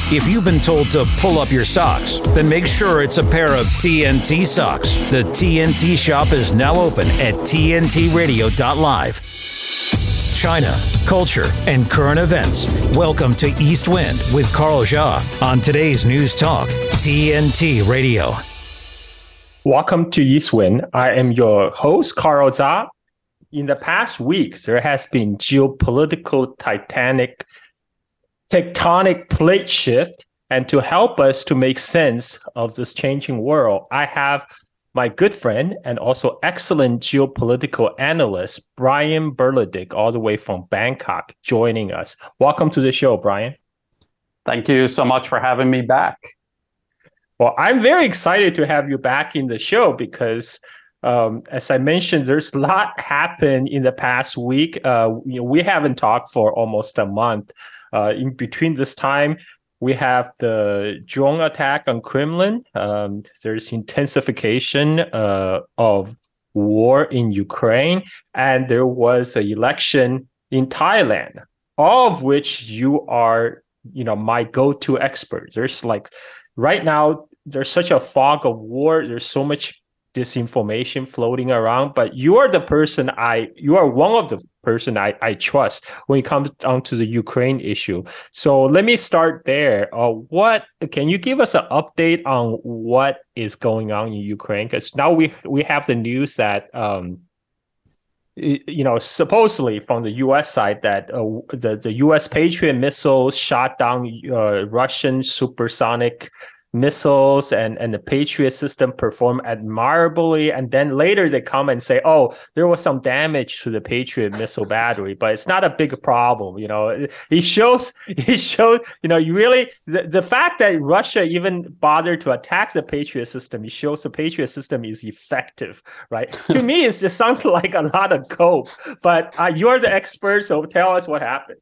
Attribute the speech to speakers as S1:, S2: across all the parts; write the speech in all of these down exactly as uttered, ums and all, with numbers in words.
S1: If you've been told to pull up your socks, then make sure it's a pair of T N T socks. The T N T shop is now open at T N T radio dot live. China, culture, and current events. Welcome to East Wind with Carl Jia on today's News Talk, T N T Radio.
S2: Welcome to East Wind. I am your host, Carl Jia. In the past week, there has been geopolitical titanic tectonic plate shift, and to help us to make sense of this changing world, I have my good friend and also excellent geopolitical analyst, Brian Berledik, all the way from Bangkok, joining us. Welcome to the show, Brian.
S3: Thank you so much for having me back.
S2: Well, I'm very excited to have you back in the show because Um, as I mentioned, there's a lot happened in the past week. Uh, you know, we haven't talked for almost a month. Uh, in between this time, we have the drone attack on Kremlin. Um, there's intensification uh, of war in Ukraine, and there was an election in Thailand, all of which you are, you know, my go-to expert. There's like, right now, there's such a fog of war. There's so much disinformation floating around, but you are the person I, you are one of the person I, I trust when it comes down to the Ukraine issue. So let me start there. Uh, what can you give us an update on what is going on in Ukraine? Because now we we have the news that um, you know, supposedly from the U S side that uh, the the U S Patriot missiles shot down uh, Russian supersonic missiles, and and the Patriot system performed admirably, and then later they come and say, oh, there was some damage to the Patriot missile battery, but it's not a big problem. You know, it shows it shows you know, you really the, the fact that Russia even bothered to attack the Patriot system, it shows the Patriot system is effective, right? To me, it just sounds like a lot of cope, but uh, you're the expert, so tell us what happened.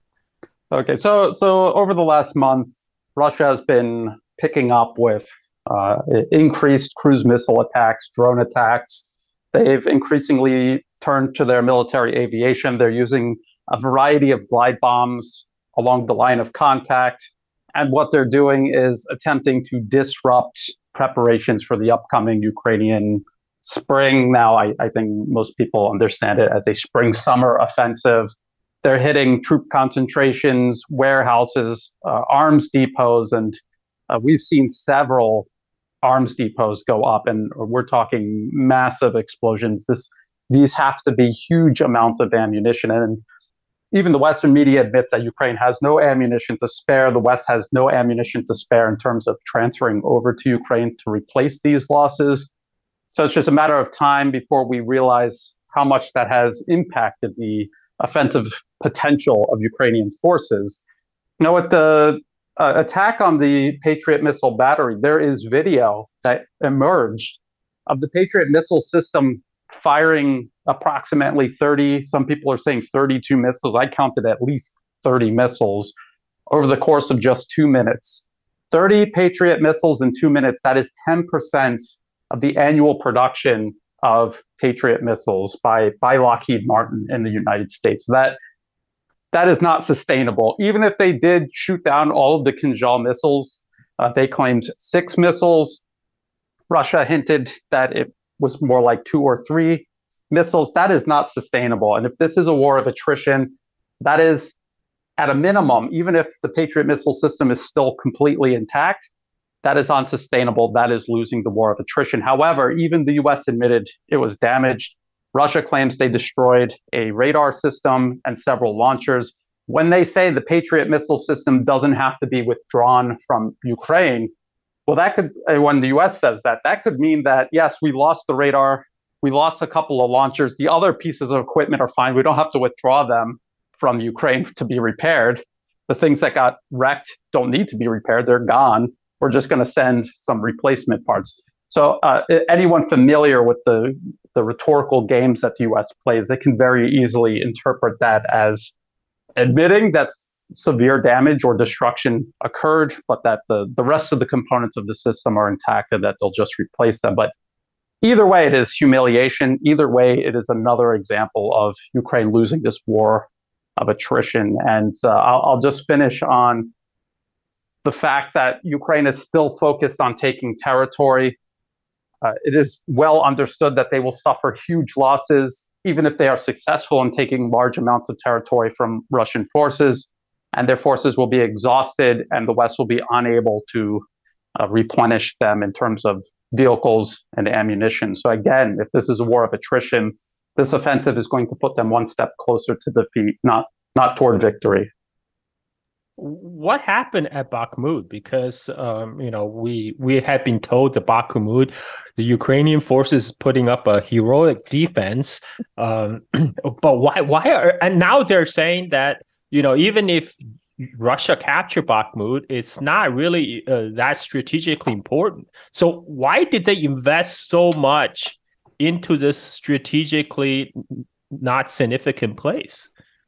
S3: Okay, so so over the last month, Russia has been picking up with uh, increased cruise missile attacks, drone attacks. They've increasingly turned to their military aviation. They're using a variety of glide bombs along the line of contact. And what they're doing is attempting to disrupt preparations for the upcoming Ukrainian spring. Now, I, I think most people understand it as a spring-summer offensive. They're hitting troop concentrations, warehouses, uh, arms depots, and Uh, we've seen several arms depots go up, and we're talking massive explosions. This, these have to be huge amounts of ammunition. And even the Western media admits that Ukraine has no ammunition to spare. The West has no ammunition to spare in terms of transferring over to Ukraine to replace these losses. So it's just a matter of time before we realize how much that has impacted the offensive potential of Ukrainian forces. You know, with the Uh, attack on the Patriot missile battery, there is video that emerged of the Patriot missile system firing approximately thirty, some people are saying thirty-two missiles. I counted at least thirty missiles over the course of just two minutes. thirty Patriot missiles in two minutes, that is ten percent of the annual production of Patriot missiles by, by Lockheed Martin in the United States. That That is not sustainable. Even if they did shoot down all of the Kinzhal missiles, uh, they claimed six missiles. Russia hinted that it was more like two or three missiles. That is not sustainable. And if this is a war of attrition, that is at a minimum, even if the Patriot missile system is still completely intact, that is unsustainable. That is losing the war of attrition. However, even the U S admitted it was damaged. Russia claims they destroyed a radar system and several launchers. When they say the Patriot missile system doesn't have to be withdrawn from Ukraine, well, that could, when the U S says that, that could mean that, yes, we lost the radar, we lost a couple of launchers, the other pieces of equipment are fine, we don't have to withdraw them from Ukraine to be repaired. The things that got wrecked don't need to be repaired, they're gone. We're just going to send some replacement parts. So uh, anyone familiar with the, the rhetorical games that the U S plays, they can very easily interpret that as admitting that severe damage or destruction occurred, but that the, the rest of the components of the system are intact and that they'll just replace them. But either way, it is humiliation. Either way, it is another example of Ukraine losing this war of attrition. And uh, I'll, I'll just finish on the fact that Ukraine is still focused on taking territory. Uh, it is well understood that they will suffer huge losses, even if they are successful in taking large amounts of territory from Russian forces, and their forces will be exhausted, and the West will be unable to uh, replenish them in terms of vehicles and ammunition. So again, if this is a war of attrition, this offensive is going to put them one step closer to defeat, not not toward victory.
S2: What happened at Bakhmut? Because um, you know we we had been told that Bakhmut, the Ukrainian forces putting up a heroic defense, um, but why why are and now they're saying that you know even if Russia captured Bakhmut, it's not really uh, that strategically important. So why did they invest so much into this strategically not significant place?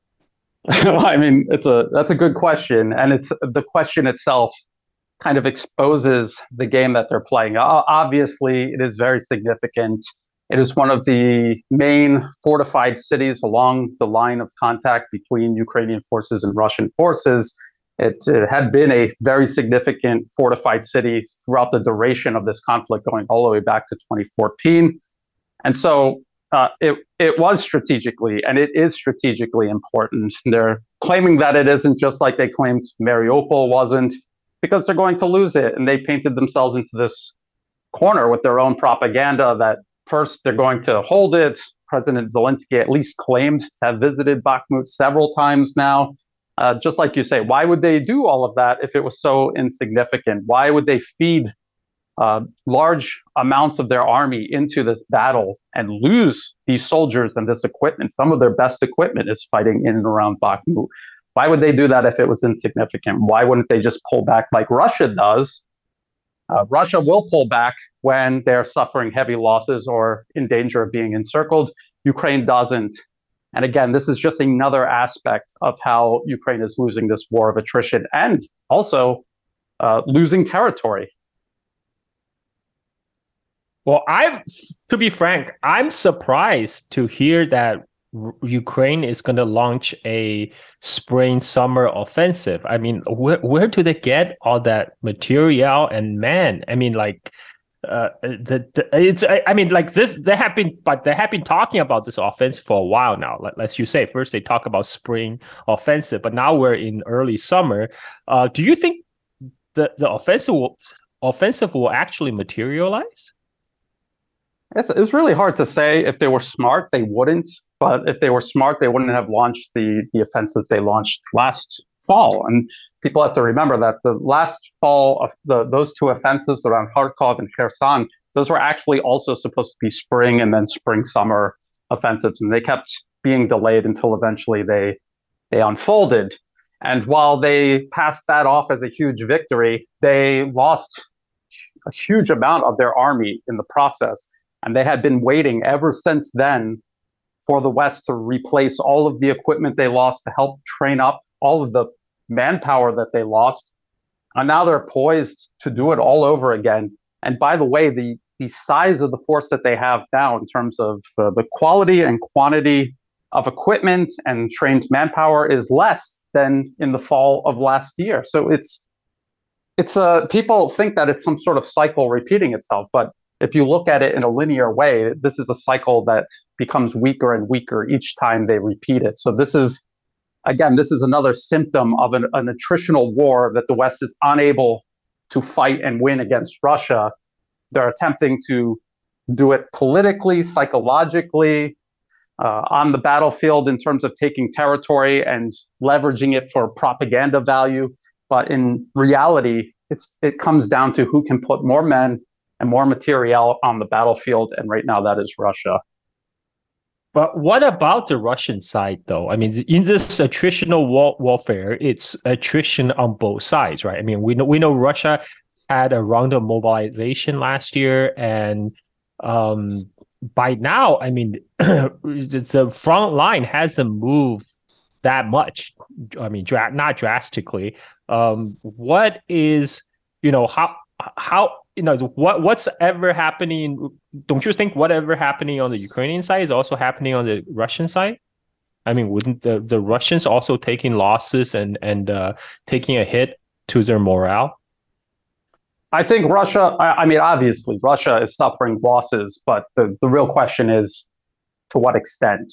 S3: I mean, it's a that's a good question, and it's the question itself kind of exposes the game that they're playing. Obviously, it is very significant. It is one of the main fortified cities along the line of contact between Ukrainian forces and Russian forces. It, it had been a very significant fortified city throughout the duration of this conflict, going all the way back to twenty fourteen, and so. Uh, it it was strategically, and it is strategically important. They're claiming that it isn't, just like they claimed Mariupol wasn't, because they're going to lose it. And they painted themselves into this corner with their own propaganda that first they're going to hold it. President Zelensky at least claimed to have visited Bakhmut several times now. Uh, just like you say, why would they do all of that if it was so insignificant? Why would they feed Uh, large amounts of their army into this battle and lose these soldiers and this equipment? Some of their best equipment is fighting in and around Bakhmut. Why would they do that if it was insignificant? Why wouldn't they just pull back like Russia does? Uh, Russia will pull back when they're suffering heavy losses or in danger of being encircled. Ukraine doesn't. And again, this is just another aspect of how Ukraine is losing this war of attrition and also uh, losing territory.
S2: Well, I'm to be frank, I'm surprised to hear that Ukraine is going to launch a spring summer offensive. I mean, where where do they get all that material and man? I mean, like, uh, the, the it's I, I mean, like this. They have been, but they have been talking about this offensive for a while now. Like, as you say, first they talk about spring offensive, but now we're in early summer. Uh, do you think the the offensive will, offensive will actually materialize?
S3: It's, it's really hard to say. If they were smart, they wouldn't. But if they were smart, they wouldn't have launched the, the offensive they launched last fall. And people have to remember that the last fall of the those two offensives around Kharkov and Kherson, those were actually also supposed to be spring and then spring-summer offensives. And they kept being delayed until eventually they they unfolded. And while they passed that off as a huge victory, they lost a huge amount of their army in the process. And they had been waiting ever since then for the West to replace all of the equipment they lost, to help train up all of the manpower that they lost. And now they're poised to do it all over again. And by the way, the, the size of the force that they have now in terms of uh, the quality and quantity of equipment and trained manpower is less than in the fall of last year. So it's, it's uh, people think that it's some sort of cycle repeating itself, but if you look at it in a linear way, this is a cycle that becomes weaker and weaker each time they repeat it. So this is, again, this is another symptom of an, an attritional war that the West is unable to fight and win against Russia. They're attempting to do it politically, psychologically, uh, on the battlefield in terms of taking territory and leveraging it for propaganda value. But in reality, it's it comes down to who can put more men and more material on the battlefield, and right now that is Russia.
S2: But what about the Russian side, though? I mean, in this attritional war- warfare, it's attrition on both sides, right? I mean, we know we know Russia had a round of mobilization last year, and um, by now, I mean, the front line hasn't moved that much. I mean, dra- not drastically. Um, what is, you know, how how you know what what's ever happening? Don't you think whatever happening on the Ukrainian side is also happening on the Russian side? I mean, wouldn't the, the Russians also taking losses and and uh, taking a hit to their morale?
S3: I think Russia, I, I mean, obviously, Russia is suffering losses, but the, the real question is to what extent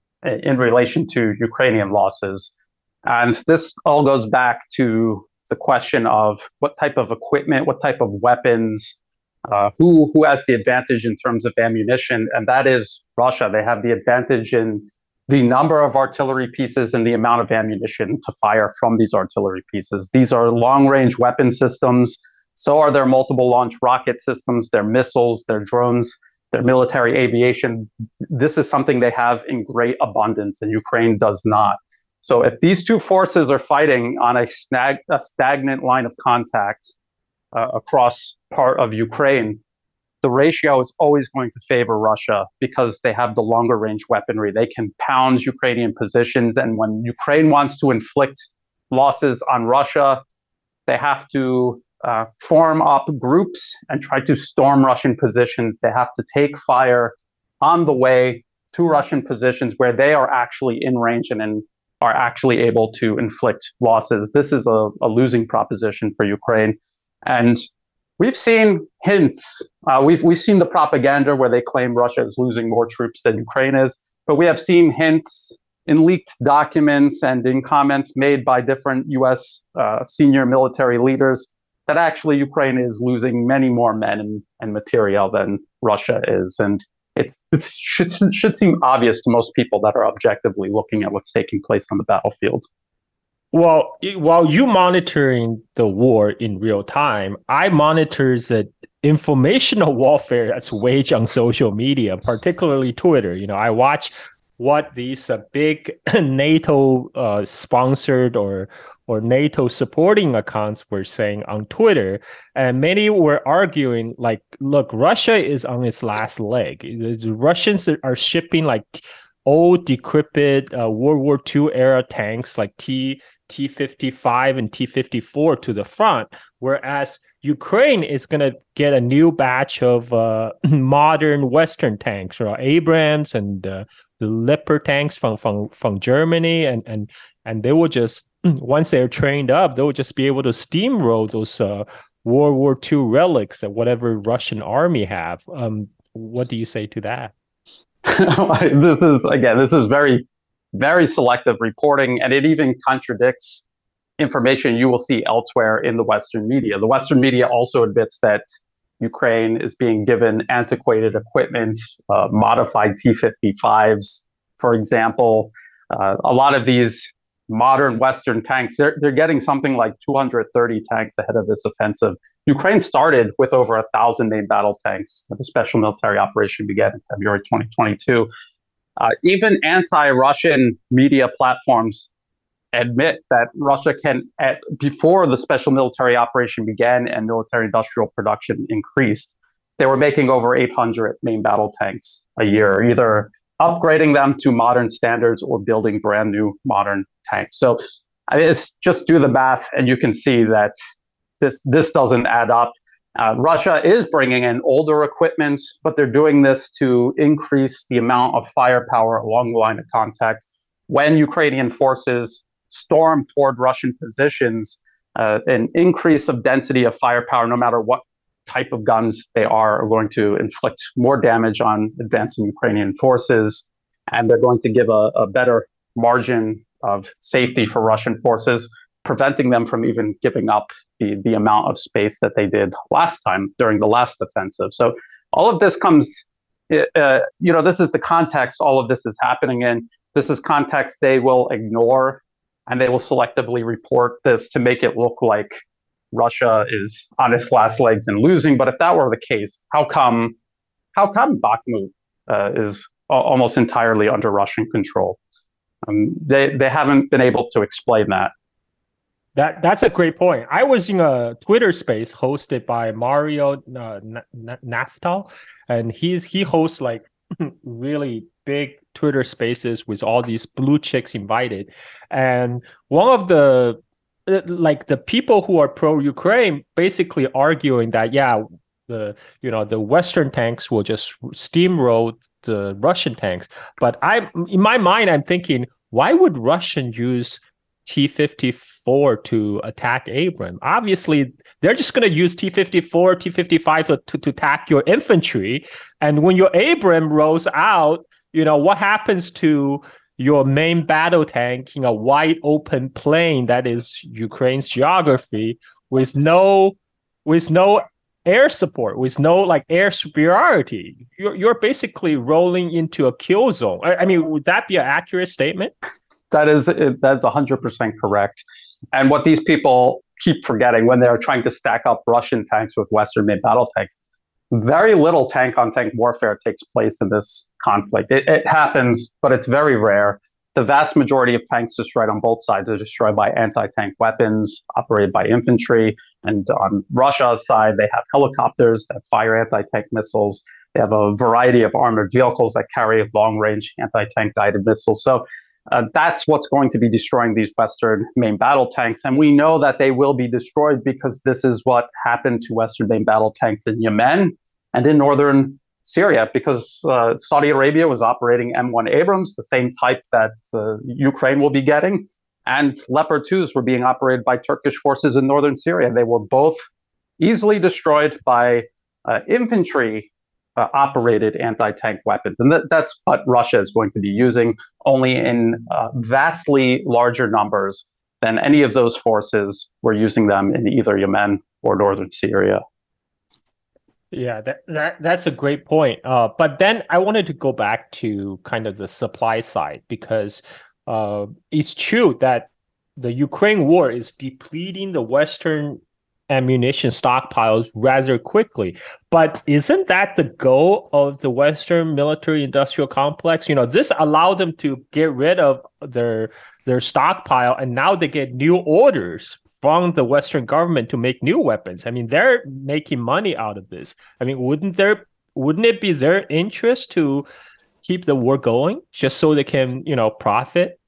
S3: in relation to Ukrainian losses. And this all goes back to the question of what type of equipment, what type of weapons, uh, who, who has the advantage in terms of ammunition. And that is Russia. They have the advantage in the number of artillery pieces and the amount of ammunition to fire from these artillery pieces. These are long-range weapon systems. So are their multiple launch rocket systems, their missiles, their drones, their military aviation. This is something they have in great abundance, and Ukraine does not. So if these two forces are fighting on a, snag, a stagnant line of contact uh, across part of Ukraine, the ratio is always going to favor Russia because they have the longer range weaponry. They can pound Ukrainian positions, and when Ukraine wants to inflict losses on Russia, they have to Uh, form up groups and try to storm Russian positions. They have to take fire on the way to Russian positions where they are actually in range and, and are actually able to inflict losses. This is a, a losing proposition for Ukraine. And we've seen hints. Uh, we've, we've seen the propaganda where they claim Russia is losing more troops than Ukraine is. But we have seen hints in leaked documents and in comments made by different U S uh, senior military leaders that actually Ukraine is losing many more men and, and material than Russia is. And it's, it should, should seem obvious to most people that are objectively looking at what's taking place on the battlefield.
S2: Well, while you monitoring the war in real time, I monitor the informational warfare that's waged on social media, particularly Twitter. You know, I watch what these uh, big NATO uh, sponsored or or NATO supporting accounts were saying on Twitter. And many were arguing like, look, Russia is on its last leg. The Russians are shipping like old decrepit uh, World War Two era tanks like T T fifty-five and T fifty-four to the front, whereas Ukraine is going to get a new batch of uh, modern Western tanks, you know, Abrams and uh, the Leopard tanks from, from, from Germany. And, and, and they will just, once they're trained up, they'll just be able to steamroll those uh, World War Two relics that whatever Russian army have. Um, what do you say to that?
S3: This is, again, this is very, very selective reporting, and it even contradicts information you will see elsewhere in the Western media. The Western media also admits that Ukraine is being given antiquated equipment, uh, modified T fifty-fives, for example. Uh, a lot of these modern Western tanks, they're, they're getting something like two hundred thirty tanks ahead of this offensive. Ukraine started with over a thousand main battle tanks when the special military operation began in February twenty twenty-two. Uh, even anti-Russian media platforms admit that Russia can, at, before the special military operation began and military industrial production increased, they were making over eight hundred main battle tanks a year, either upgrading them to modern standards or building brand new modern tanks. So I mean, it's just do the math and you can see that this, this doesn't add up. Uh, Russia is bringing in older equipment, but they're doing this to increase the amount of firepower along the line of contact. When Ukrainian forces storm toward Russian positions, uh, an increase of density of firepower, no matter what type of guns they are, are going to inflict more damage on advancing Ukrainian forces, and they're going to give a, a better margin of safety for Russian forces, preventing them from even giving up the, the amount of space that they did last time during the last offensive. So all of this comes, uh, you know, this is the context all of this is happening in. This is context they will ignore, and they will selectively report this to make it look like Russia is on its last legs and losing. But if that were the case, how come how come Bakhmut uh, is a- almost entirely under Russian control? Um, they they haven't been able to explain that.
S2: That that's a great point. I was in a Twitter space hosted by Mario uh, Naftal, and he's he hosts like really big Twitter spaces with all these blue chicks invited. And one of the like the people who are pro-Ukraine basically arguing that, yeah, the you know the Western tanks will just steamroll the Russian tanks. But I, in my mind, I'm thinking, why would Russian use T fifty fifty-four to attack Abrams. Obviously, they're just going to use T fifty-four, T fifty-five to, to, to attack your infantry. And when your Abrams rolls out, you know, what happens to your main battle tank in a wide open plain that is Ukraine's geography with no with no air support, with no like air superiority? You're you're basically rolling into a kill zone. I, I mean, would that be an accurate statement?
S3: That is that's one hundred percent correct. And what these people keep forgetting when they're trying to stack up Russian tanks with Western-made battle tanks, very little tank-on-tank warfare takes place in this conflict. It, it happens, but it's very rare. The vast majority of tanks destroyed on both sides are destroyed by anti-tank weapons operated by infantry. And on Russia's side, they have helicopters that fire anti-tank missiles. They have a variety of armored vehicles that carry long-range anti-tank guided missiles. So uh, that's what's going to be destroying these Western main battle tanks. And we know that they will be destroyed because this is what happened to Western main battle tanks in Yemen and in northern Syria, because uh, Saudi Arabia was operating M one Abrams, the same type that uh, Ukraine will be getting, and Leopard twos were being operated by Turkish forces in northern Syria. They were both easily destroyed by uh, infantry uh, operated anti-tank weapons. And th- that's what Russia is going to be using, only in uh, vastly larger numbers than any of those forces were using them in either Yemen or northern Syria.
S2: Yeah, that, that that's a great point. Uh, but then I wanted to go back to kind of the supply side, because uh, it's true that the Ukraine war is depleting the Western ammunition stockpiles rather quickly. But isn't that the goal of the Western military industrial complex? You know, this allowed them to get rid of their their stockpile, and now they get new orders from the Western government to make new weapons. I mean, they're making money out of this. I mean, wouldn't there wouldn't it be their interest to keep the war going just so they can, you know, profit?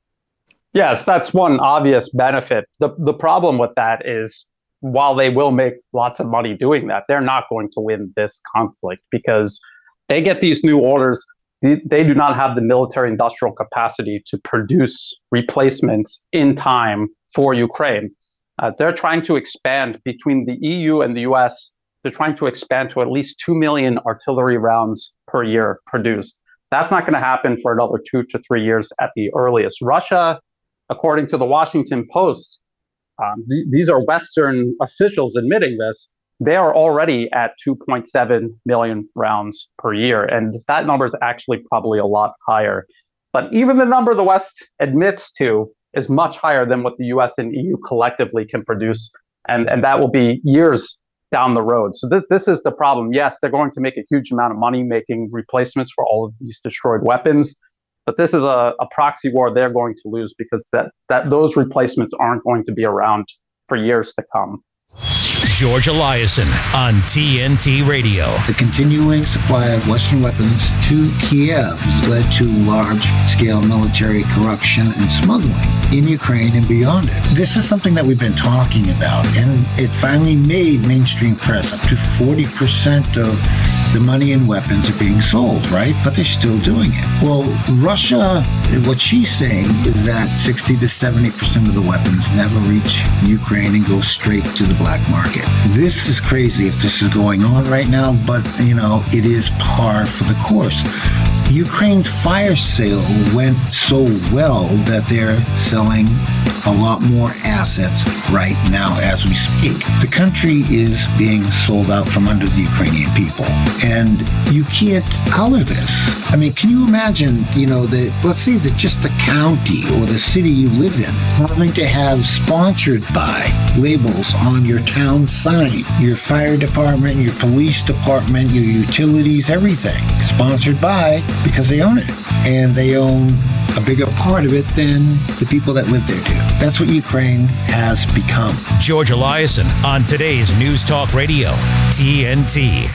S3: Yes, that's one obvious benefit. The the problem with that is, while they will make lots of money doing that, they're not going to win this conflict because they get these new orders. They, they do not have the military industrial capacity to produce replacements in time for Ukraine. Uh, they're trying to expand between the E U and the U S. They're trying to expand to at least two million artillery rounds per year produced. That's not going to happen for another two to three years at the earliest. Russia, according to the Washington Post, um, th- these are Western officials admitting this, they are already at two point seven million rounds per year. And that number is actually probably a lot higher. But even the number the West admits to is much higher than what the U S and E U collectively can produce. And, and that will be years down the road. So this, this is the problem. Yes, they're going to make a huge amount of money making replacements for all of these destroyed weapons. But this is a, a proxy war they're going to lose because that, that those replacements aren't going to be around for years to come.
S1: George Eliason on T N T Radio.
S4: The continuing supply of Western weapons to Kiev has led to large-scale military corruption and smuggling in Ukraine and beyond it. This is something that we've been talking about, and it finally made mainstream press. Up to forty percent of the money and weapons are being sold, right? But they're still doing it. Well, Russia, what she's saying is that sixty to seventy percent of the weapons never reach Ukraine and go straight to the black market. This is crazy if this is going on right now, but, you know, it is par for the course. Ukraine's fire sale went so well that they're selling a lot more assets right now as we speak. The country is being sold out from under the Ukrainian people, and you can't color this. I mean, can you imagine, you know, the let's say that just the county or the city you live in having to have sponsored by labels on your town sign, your fire department, your police department, your utilities, everything sponsored by, because they own it, and they own a bigger part of it than the people that live there do. That's what Ukraine has become.
S1: George Eliason on today's News Talk Radio, T N T.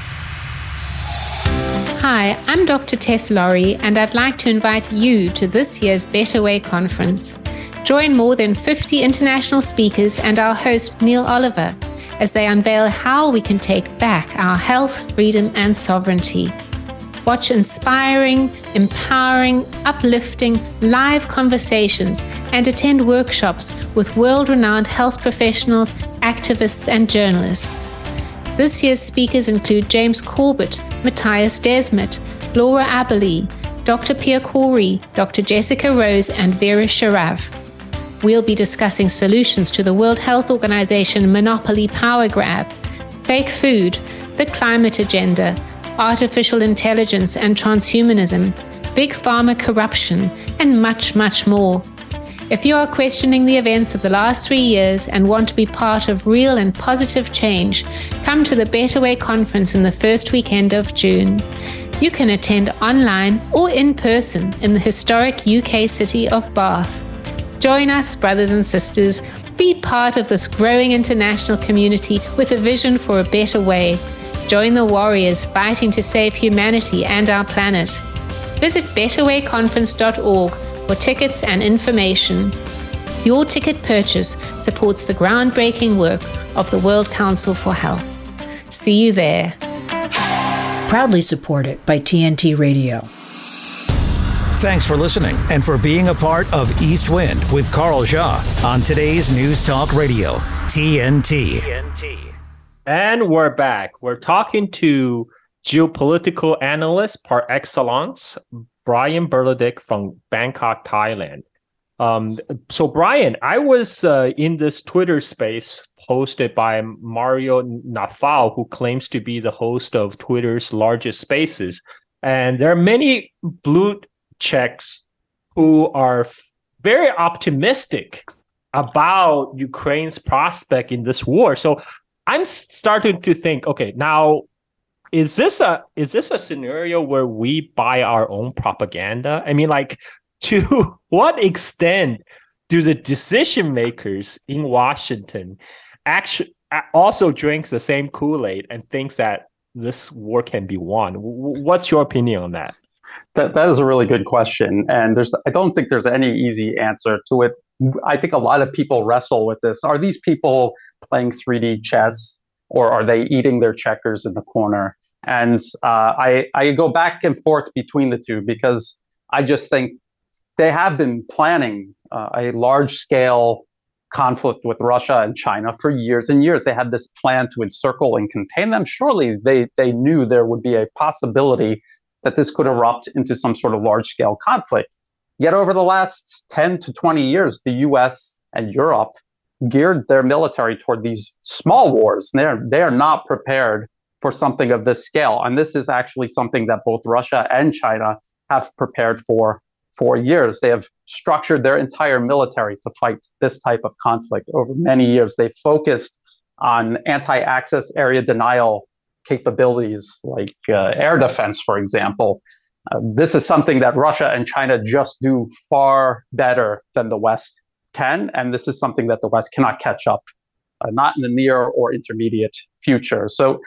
S5: Hi, I'm Doctor Tess Laurie, and I'd like to invite you to this year's Better Way conference. Join more than fifty international speakers and our host, Neil Oliver, as they unveil how we can take back our health, freedom, and sovereignty. Watch inspiring, empowering, uplifting, live conversations and attend workshops with world-renowned health professionals, activists, and journalists. This year's speakers include James Corbett, Matthias Desmet, Laura Aberle, Doctor Pierre Corey, Doctor Jessica Rose, and Vera Sharaf. We'll be discussing solutions to the World Health Organization monopoly power grab, fake food, the climate agenda, artificial intelligence and transhumanism, big pharma corruption, and much, much more. If you are questioning the events of the last three years and want to be part of real and positive change, come to the Better Way conference in the first weekend of June. You can attend online or in person in the historic U K city of Bath. Join us, brothers and sisters. Be part of this growing international community with a vision for a better way. Join the warriors fighting to save humanity and our planet. Visit better way conference dot org for tickets and information. Your ticket purchase supports the groundbreaking work of the World Council for Health. See you there.
S6: Proudly supported by T N T Radio.
S1: Thanks for listening and for being a part of East Wind with Carl Jha on today's News Talk Radio, T N T. T N T.
S2: And we're back. We're talking to geopolitical analyst par excellence, Brian Berledik from Bangkok, Thailand. Um, so, Brian, I was uh, in this Twitter space hosted by Mario Nawfal, who claims to be the host of Twitter's largest spaces. And there are many blue checks who are f- very optimistic about Ukraine's prospect in this war. So I'm starting to think, okay, now is this a is this a scenario where we buy our own propaganda? I mean, like, to what extent do the decision makers in Washington actually also drinks the same Kool-Aid and thinks that this war can be won? What's your opinion on that?
S3: That that is a really good question, and there's I don't think there's any easy answer to it. I think a lot of people wrestle with this. Are these people playing three D chess, or are they eating their checkers in the corner? And uh, I I go back and forth between the two because I just think they have been planning uh, a large scale conflict with Russia and China for years and years. They had this plan to encircle and contain them. Surely they they knew there would be a possibility that this could erupt into some sort of large scale conflict. Yet over the last ten to twenty years, the U S and Europe geared their military toward these small wars. They're, they're not prepared for something of this scale. And this is actually something that both Russia and China have prepared for for years. They have structured their entire military to fight this type of conflict over many years. They focused on anti-access area denial capabilities like uh, air defense, for example. Uh, this is something that Russia and China just do far better than the West can, and this is something that the West cannot catch up, uh, not in the near or intermediate future. So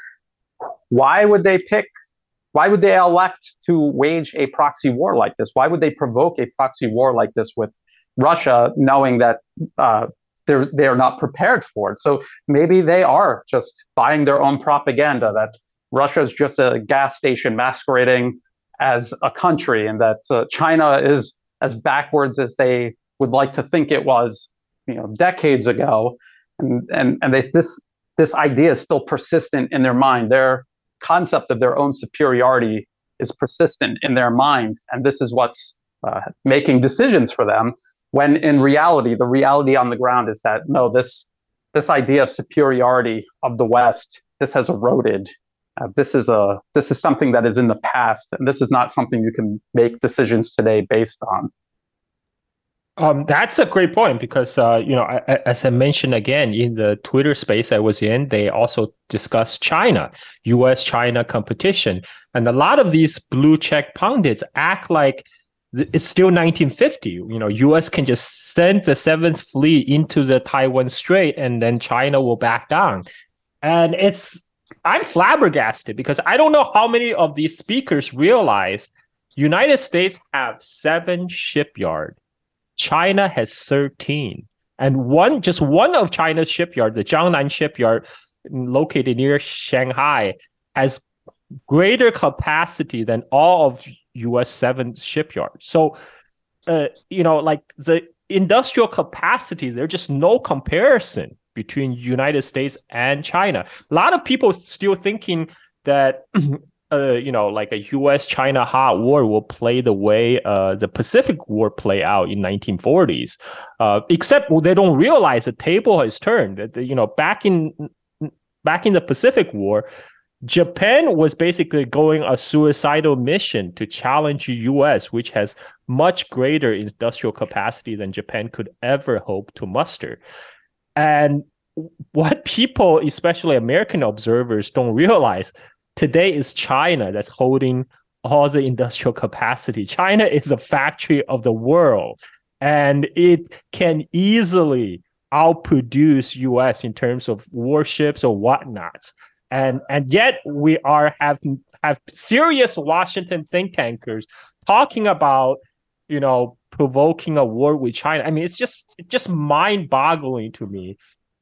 S3: why would they pick, why would they elect to wage a proxy war like this? Why would they provoke a proxy war like this with Russia, knowing that uh, they're, they're not prepared for it? So maybe they are just buying their own propaganda, that Russia is just a gas station masquerading as a country, and that uh, China is as backwards as they would like to think it was, you know, decades ago. And, and, and they, this, this idea is still persistent in their mind. Their concept of their own superiority is persistent in their mind. And this is what's uh, making decisions for them, when in reality, the reality on the ground is that, no, this, this idea of superiority of the West, this has eroded. Uh, this is a this is something that is in the past, and this is not something you can make decisions today based on.
S2: Um, that's a great point, because uh, you know, I, as I mentioned again in the Twitter space I was in, they also discussed China, U S China competition, and a lot of these blue check pundits act like it's still nineteen fifty. You know, U S can just send the Seventh Fleet into the Taiwan Strait, and then China will back down, and it's. I'm flabbergasted because I don't know how many of these speakers realize United States have seven shipyards. China has thirteen. And one, just one of China's shipyards, the Jiangnan shipyard located near Shanghai, has greater capacity than all of U S seven shipyards. So, uh, you know, like the industrial capacities, there's just no comparison between United States and China. A lot of people still thinking that, uh, you know, like a U S China hot war will play the way uh, the Pacific War play out in nineteen forties. Uh, except well, they don't realize the table has turned. That, you know, back in back in the Pacific War, Japan was basically going a suicidal mission to challenge the U S, which has much greater industrial capacity than Japan could ever hope to muster. And what people, especially American observers, don't realize today is China that's holding all the industrial capacity. China is a factory of the world, and it can easily outproduce U S in terms of warships or whatnot. And and yet we are have have serious Washington think tankers talking about, you know, provoking a war with China. I mean, it's just it's just mind-boggling to me.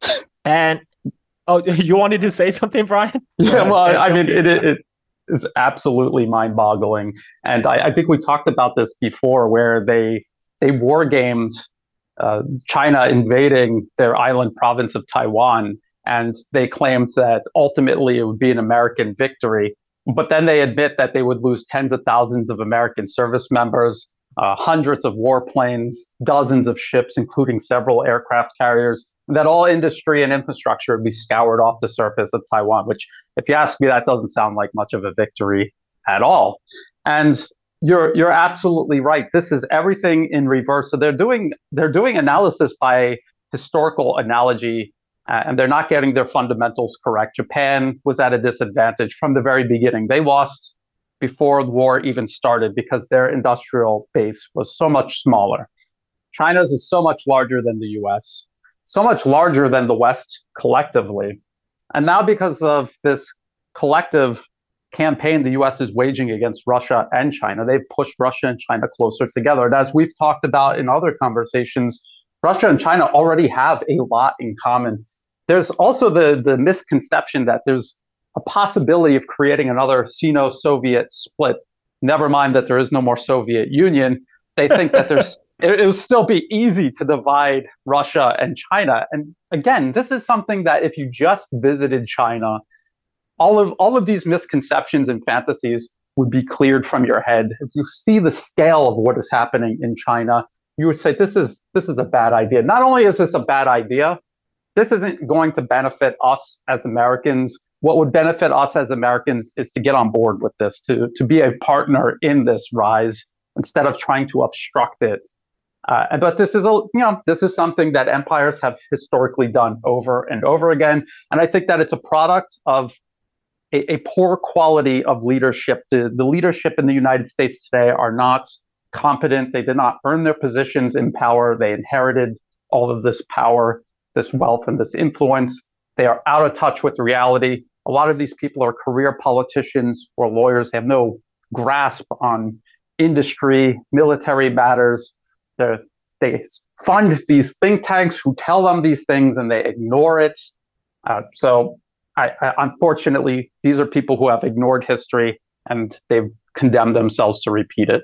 S2: And oh, you wanted to say something, Brian?
S3: Yeah, well, I, I mean, it, it it is absolutely mind-boggling, and I, I think we talked about this before, where they they war gamed uh, China invading their island province of Taiwan. And they claimed that ultimately it would be an American victory. But then they admit that they would lose tens of thousands of American service members, uh, hundreds of warplanes, dozens of ships, including several aircraft carriers, and that all industry and infrastructure would be scoured off the surface of Taiwan, which, if you ask me, that doesn't sound like much of a victory at all. And you're you're absolutely right. This is everything in reverse. So they're doing they're doing analysis by historical analogy. Uh, and they're not getting their fundamentals correct. Japan was at a disadvantage from the very beginning. They lost before the war even started because their industrial base was so much smaller. China's is so much larger than the U S, so much larger than the West collectively. And now because of this collective campaign the U S is waging against Russia and China, they've pushed Russia and China closer together. And as we've talked about in other conversations, Russia and China already have a lot in common. There's also the, the misconception that there's a possibility of creating another Sino-Soviet split. Never mind that there is no more Soviet Union. They think that there's it, it will still be easy to divide Russia and China. And again, this is something that if you just visited China, all of all of these misconceptions and fantasies would be cleared from your head. If you see the scale of what is happening in China, you would say, this is this is a bad idea. Not only is this a bad idea, this isn't going to benefit us as Americans. What would benefit us as Americans is to get on board with this, to, to be a partner in this rise instead of trying to obstruct it. Uh, but this is a you know this is something that empires have historically done over and over again, and I think that it's a product of a, a poor quality of leadership. The, the leadership in the United States today are not competent. They did not earn their positions in power. They inherited all of this power, this wealth, and this influence. They are out of touch with reality. A lot of these people are career politicians or lawyers. They have no grasp on industry, military matters. They're, they fund these think tanks who tell them these things, and they ignore it. Uh, so, I, I, unfortunately, these are people who have ignored history, and they've condemned themselves to repeat it.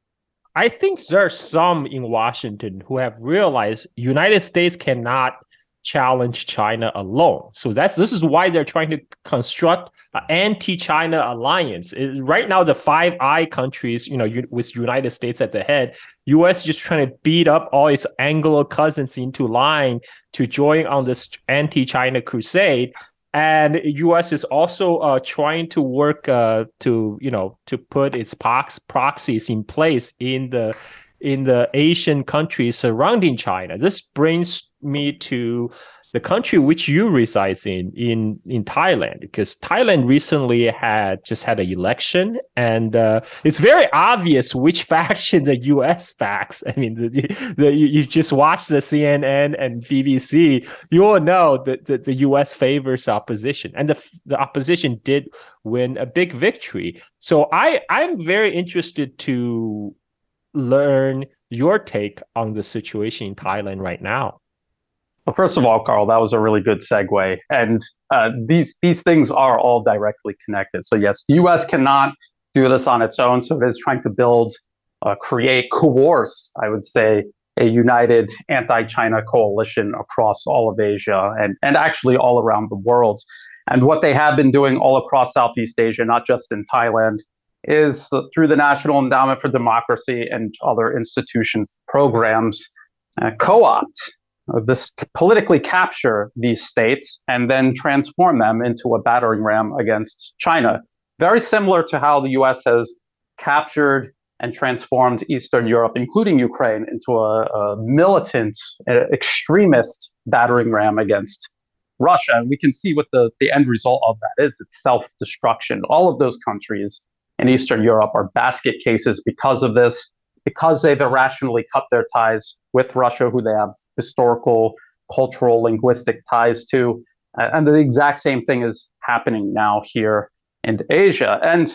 S2: I think there are some in Washington who have realized United States cannot challenge China alone. So that's this is why they're trying to construct an anti-China alliance. It, right now, the Five Eye countries, you know, you, with United States at the head, U S just trying to beat up all its Anglo cousins into line to join on this anti-China crusade. And U S is also uh, trying to work uh, to, you know, to put its prox- proxies in place in the in the Asian countries surrounding China. This brings me to the country which you reside in, in, in Thailand, because Thailand recently had just had an election, and uh, it's very obvious which faction the U S backs. I mean, the, the, you just watch the C N N and B B C, you all know that the, the U S favors opposition, and the, the opposition did win a big victory. So I, I'm very interested to learn your take on the situation in Thailand right now.
S3: Well, first of all, Carl, that was a really good segue. And uh, these these things are all directly connected. So yes, the U S cannot do this on its own. So it is trying to build, uh, create, coerce, I would say, a united anti-China coalition across all of Asia and, and actually all around the world. And what they have been doing all across Southeast Asia, not just in Thailand, is through the National Endowment for Democracy and other institutions, programs, uh, co-opt uh, this, politically capture these states and then transform them into a battering ram against China. Very similar to how the U S has captured and transformed Eastern Europe, including Ukraine, into a, a militant, uh, extremist battering ram against Russia. And we can see what the, the end result of that is. It's self-destruction. All of those countries in Eastern Europe are basket cases because of this, because they've irrationally cut their ties with Russia, who they have historical, cultural, linguistic ties to. Uh, and the exact same thing is happening now here in Asia. And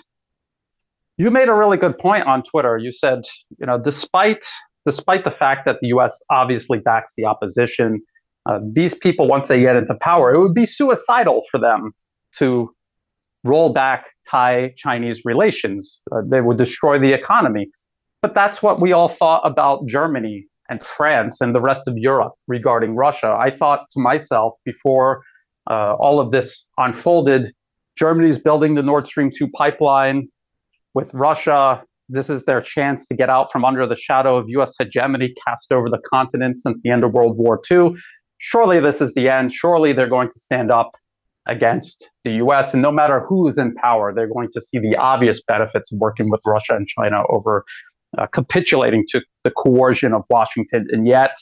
S3: you made a really good point on Twitter. You said, you know, despite despite the fact that the U S obviously backs the opposition, uh, these people, once they get into power, it would be suicidal for them to roll back Thai-Chinese relations. Uh, they would destroy the economy. But that's what we all thought about Germany and France and the rest of Europe regarding Russia. I thought to myself before uh, all of this unfolded, Germany's building the Nord Stream two pipeline. With Russia, this is their chance to get out from under the shadow of U S hegemony cast over the continent since the end of World War Two. Surely this is the end. Surely they're going to stand up against the U S. And no matter who's in power, they're going to see the obvious benefits of working with Russia and China over uh, capitulating to the coercion of Washington. And yet,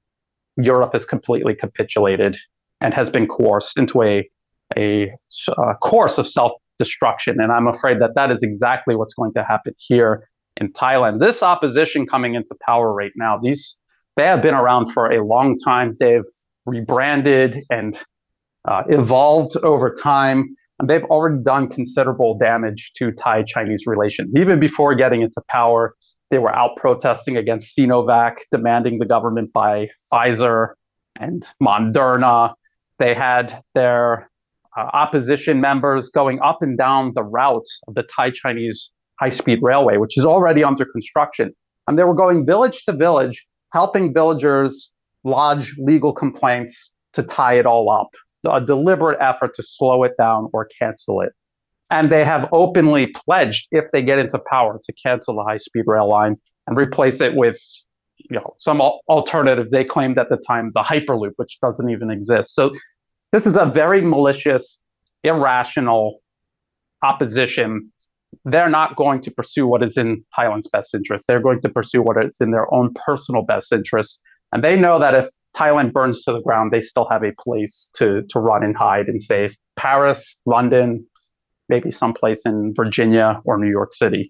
S3: Europe has completely capitulated and has been coerced into a, a, a course of self-destruction. And I'm afraid that that is exactly what's going to happen here in Thailand. This opposition coming into power right now, these they have been around for a long time. They've rebranded and uh, evolved over time, and they've already done considerable damage to Thai-Chinese relations. Even before getting into power, they were out protesting against Sinovac, demanding the government buy Pfizer and Moderna. They had their uh, opposition members going up and down the route of the Thai-Chinese high-speed railway, which is already under construction. And they were going village to village, helping villagers lodge legal complaints to tie it all up, a deliberate effort to slow it down or cancel it. And they have openly pledged, if they get into power, to cancel the high-speed rail line and replace it with, you know, some al- alternative. They claimed at the time the Hyperloop, which doesn't even exist. So this is a very malicious, irrational opposition. They're not going to pursue what is in Thailand's best interest. They're going to pursue what is in their own personal best interest. And they know that if Thailand burns to the ground, they still have a place to, to run and hide and save. Paris, London, maybe someplace in Virginia or New York City.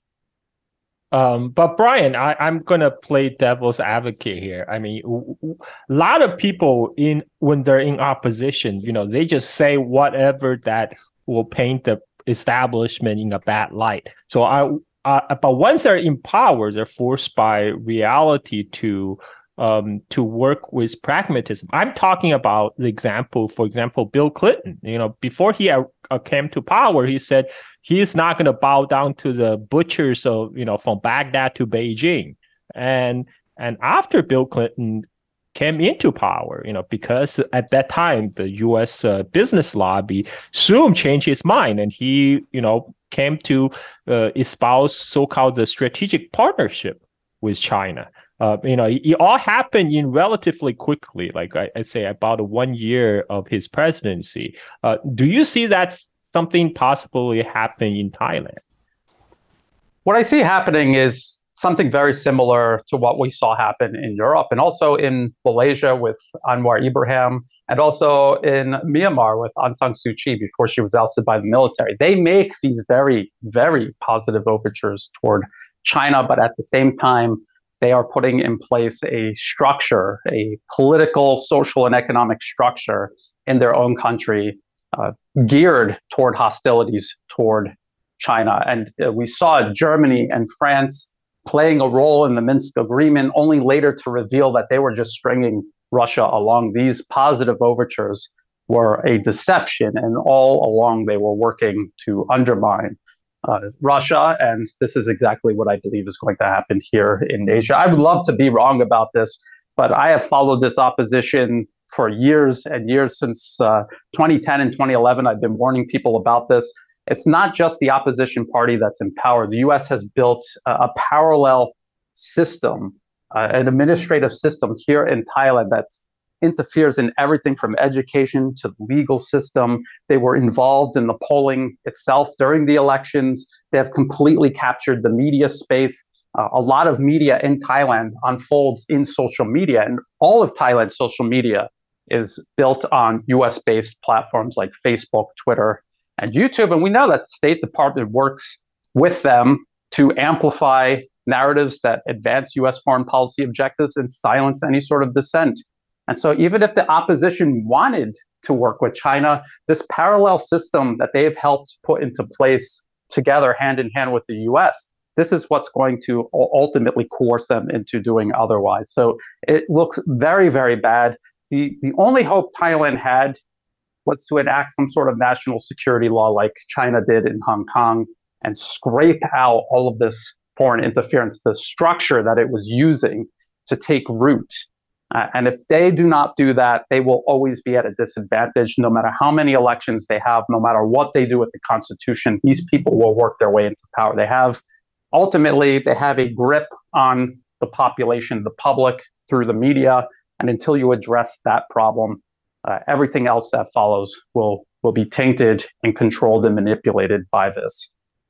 S2: Um, but Brian, I, I'm going to play devil's advocate here. I mean, w- w- a lot of people, in when they're in opposition, you know, they just say whatever that will paint the establishment in a bad light. So I, uh, but once they're in power, they're forced by reality to um, to work with pragmatism. I'm talking about the example, for example, Bill Clinton. You know, before he uh, came to power, he said he's not going to bow down to the butchers of, you know, from Baghdad to Beijing. And and after Bill Clinton came into power, you know, because at that time the U S uh, business lobby soon changed his mind, and he, you know, came to uh, espouse so-called the strategic partnership with China. Uh, you know, it, it all happened in relatively quickly, like I, I'd say about one year of his presidency. Uh, do you see that something possibly happening in Thailand?
S3: What I see happening is something very similar to what we saw happen in Europe and also in Malaysia with Anwar Ibrahim, and also in Myanmar with Aung San Suu Kyi before she was ousted by the military. They make these very, very positive overtures toward China, but at the same time, they are putting in place a structure, a political, social, and economic structure in their own country uh, geared toward hostilities toward China. And uh, we saw Germany and France playing a role in the Minsk agreement, only later to reveal that they were just stringing Russia along these positive overtures were a deception, and all along they were working to undermine uh, Russia. And this is exactly what I believe is going to happen here in Asia. I would love to be wrong about this, but I have followed this opposition for years and years. Since uh, twenty ten and twenty eleven. I've been warning people about this. It's not just the opposition party that's in power. The U S has built a, a parallel system, uh, an administrative system here in Thailand that interferes in everything from education to the legal system. They were involved in the polling itself during the elections. They have completely captured the media space. Uh, a lot of media in Thailand unfolds in social media, and all of Thailand's social media is built on U S-based platforms like Facebook, Twitter, and YouTube. And we know that the State Department works with them to amplify narratives that advance U S foreign policy objectives and silence any sort of dissent. And so even if the opposition wanted to work with China, this parallel system that they've helped put into place together hand in hand with the U S, this is what's going to ultimately coerce them into doing otherwise. So it looks very, very bad. The, the only hope Thailand had was to enact some sort of national security law like China did in Hong Kong and scrape out all of this foreign interference, the structure that it was using to take root. Uh, and if they do not do that, they will always be at a disadvantage, no matter how many elections they have, no matter what they do with the Constitution. These people will work their way into power. They have, ultimately, they have a grip on the population, the public, through the media. And until you address that problem, uh, everything else that follows will, will be tainted and controlled and manipulated by this.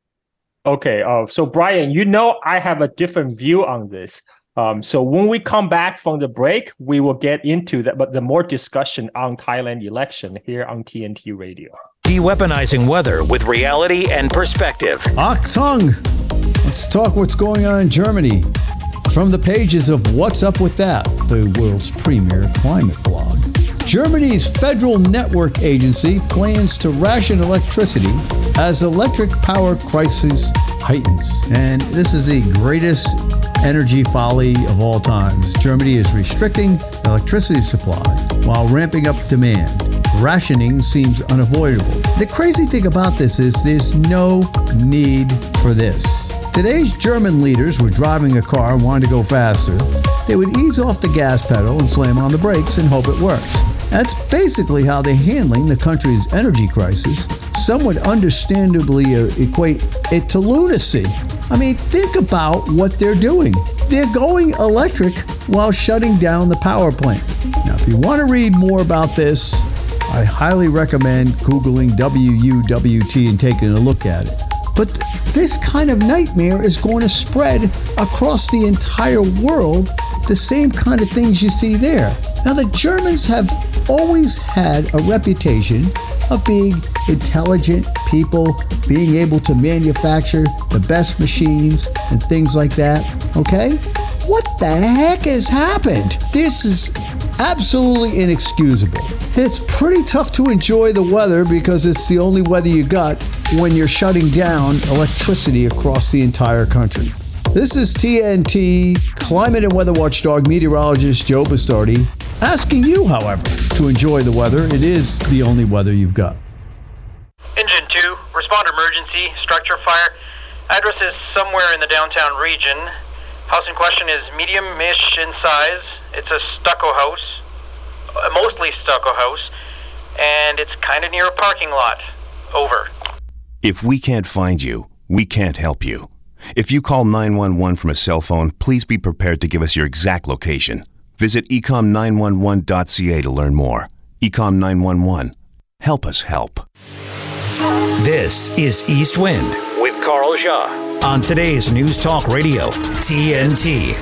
S2: Okay, uh, so Brian, you know I have a different view on this. Um, so when we come back from the break, we will get into that, but the more discussion on Thailand election here on T N T Radio.
S1: De-weaponizing weather with reality and perspective.
S7: Achtung! Let's talk what's going on in Germany. From the pages of What's Up With That, the world's premier climate blog. Germany's Federal Network Agency plans to ration electricity as electric power crisis heightens. And this is the greatest energy folly of all times. Germany is restricting electricity supply while ramping up demand. Rationing seems unavoidable. The crazy thing about this is there's no need for this. Today's German leaders were driving a car and wanted to go faster. They would ease off the gas pedal and slam on the brakes and hope it works. That's basically how they're handling the country's energy crisis. Some would understandably uh, equate it to lunacy. I mean, think about what they're doing. They're going electric while shutting down the power plant. Now, if you want to read more about this, I highly recommend Googling W U W T and taking a look at it. But th- this kind of nightmare is going to spread across the entire world, the same kind of things you see there. Now, the Germans have always had a reputation of being intelligent people, being able to manufacture the best machines and things like that, okay? What the heck has happened? This is absolutely inexcusable. It's pretty tough to enjoy the weather because it's the only weather you got when you're shutting down electricity across the entire country. This is T N T climate and weather watchdog meteorologist Joe Bastardi asking you, however, to enjoy the weather. It is the only weather you've got.
S8: Engine two, respond emergency, structure fire. Address is somewhere in the downtown region. House in question is medium-ish in size. It's a stucco house, a mostly stucco house, and it's kind of near a parking lot. Over.
S9: If we can't find you, we can't help you. If you call nine one one from a cell phone, please be prepared to give us your exact location. Visit ecom nine one one dot c a to learn more. Ecom nine one one. Help us help.
S1: This is East Wind with Carl Shaw on today's News Talk Radio, T N T.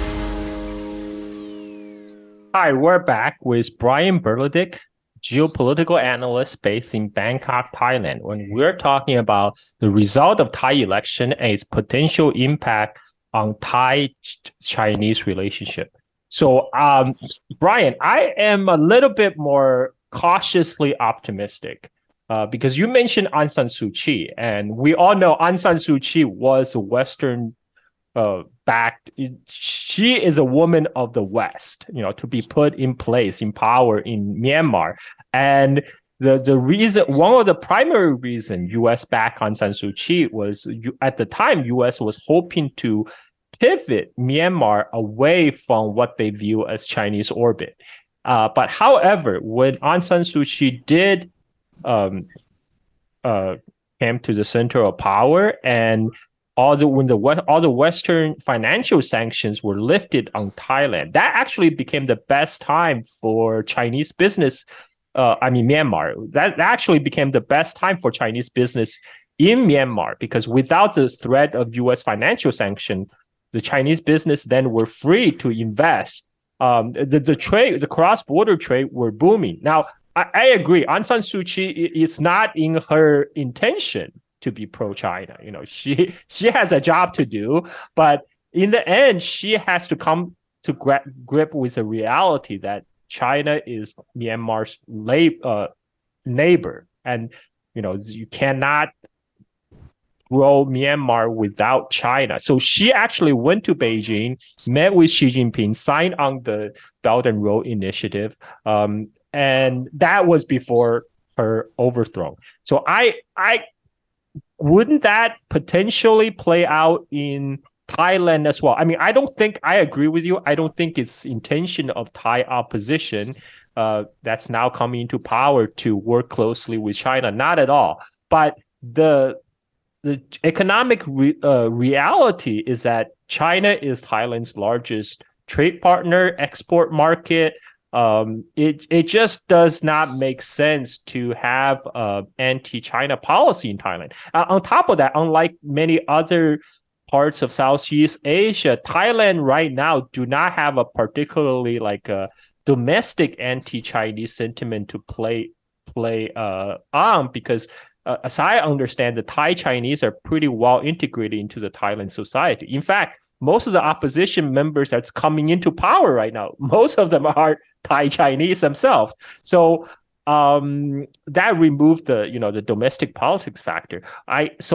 S2: Hi, we're back with Brian Berledik, geopolitical analyst based in Bangkok, Thailand, when we're talking about the result of Thai election and its potential impact on Thai-Chinese relationship. So, um, Brian, I am a little bit more cautiously optimistic uh, because you mentioned Aung San Suu Kyi, and we all know Aung San Suu Kyi was a Western uh, backed. She is a woman of the West, you know, to be put in place, in power in Myanmar. And the, the reason, one of the primary reason U S backed Aung San Suu Kyi was, at the time, U S was hoping to pivot Myanmar away from what they view as Chinese orbit. Uh, but however, when Aung San Suu Kyi did um, uh, came to the center of power, and all the when the all the Western financial sanctions were lifted on Thailand, that actually became the best time for Chinese business. Uh, I mean Myanmar. That, that actually became the best time for Chinese business in Myanmar, because without the threat of U S financial sanction, the Chinese business then were free to invest. Um, the the trade, the cross-border trade, were booming. Now, I, I agree. Aung San Suu Kyi, it's not in her intention to be pro-China. You know, she she has a job to do, but in the end, she has to come to gra- grip with the reality that China is Myanmar's lab, uh, neighbor, and you know you cannot grow Myanmar without China. So she actually went to Beijing, met with Xi Jinping, signed on the Belt and Road Initiative, um, and that was before her overthrow. So I, I wouldn't that potentially play out in Thailand as well? I mean, I don't think I agree with you. I don't think it's intention of Thai opposition uh, that's now coming into power to work closely with China. Not at all. But the The economic re, uh, reality is that China is Thailand's largest trade partner, export market. Um, it it just does not make sense to have uh, anti-China policy in Thailand. Uh, on top of that, unlike many other parts of Southeast Asia, Thailand right now do not have a particularly like a domestic anti-Chinese sentiment to play play uh, on, because Uh, as I understand, the Thai Chinese are pretty well integrated into the Thailand society. In fact, most of the opposition members that's coming into power right now, most of them are Thai Chinese themselves. So um, that removed the, you know, the domestic politics factor. I so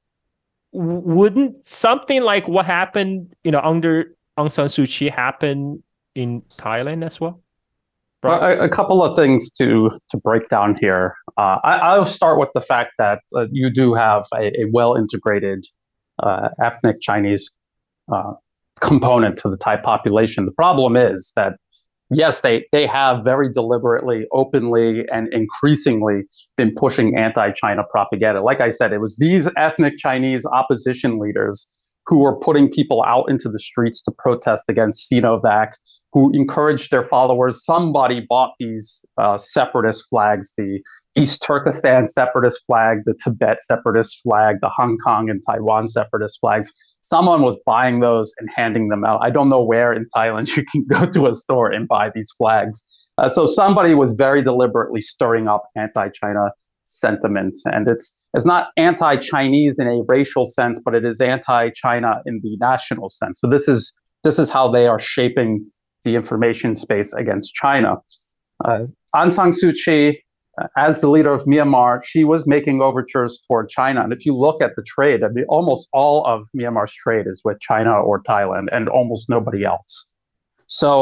S2: wouldn't something like what happened, you know, under Aung San Suu Kyi happen in Thailand as well?
S3: Right. A, a couple of things to to break down here. Uh, I, I'll start with the fact that uh, you do have a, a well-integrated uh, ethnic Chinese uh, component to the Thai population. The problem is that, yes, they, they have very deliberately, openly, and increasingly been pushing anti-China propaganda. Like I said, it was these ethnic Chinese opposition leaders who were putting people out into the streets to protest against Sinovac, who encouraged their followers. Somebody bought these uh, separatist flags, the East Turkestan separatist flag, the Tibet separatist flag, the Hong Kong and Taiwan separatist flags. Someone was buying those and handing them out. I don't know where in Thailand you can go to a store and buy these flags. Uh, so somebody was very deliberately stirring up anti-China sentiments. And it's it's not anti-Chinese in a racial sense, but it is anti-China in the national sense. So this is this is how they are shaping the information space against China. Uh, Aung San Suu Kyi, uh, as the leader of Myanmar, she was making overtures toward China. And if you look at the trade, I mean, almost all of Myanmar's trade is with China or Thailand and almost nobody else. So